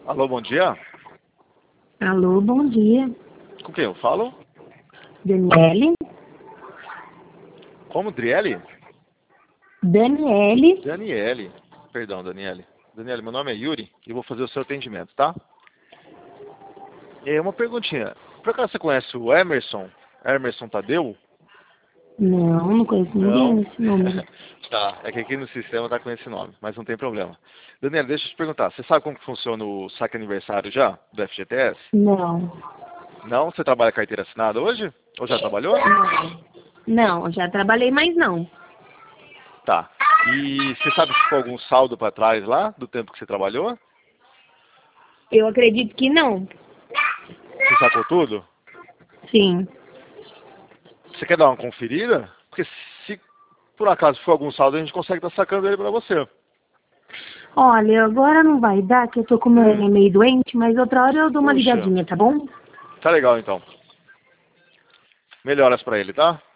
Alô, bom dia. Alô, bom dia. Com quem eu falo? Daniele? Como, Driele? Daniele? Daniele. Perdão, Daniele. Daniele, meu nome é Yuri e vou fazer o seu atendimento, tá? E uma perguntinha. Por acaso você conhece o Emerson? Emerson Tadeu? Não conheço ninguém Não? nesse número. Tá, é que aqui no sistema tá com esse nome, mas não tem problema. Daniele, deixa eu te perguntar. Você sabe como que funciona o saque aniversário já, do FGTS? Não. Não? Você trabalha carteira assinada hoje? Ou já trabalhou? Não, já trabalhei, mas não. Tá. E você sabe se ficou algum saldo para trás lá, do tempo que você trabalhou? Eu acredito que não. Você sacou tudo? Sim. Você quer dar uma conferida? Porque se por acaso for algum saldo, a gente consegue estar sacando ele para você. Olha, agora não vai dar, que eu tô com meu neném meio doente, mas outra hora eu dou uma Puxa, ligadinha, tá bom? tá legal então. Melhoras para ele, tá?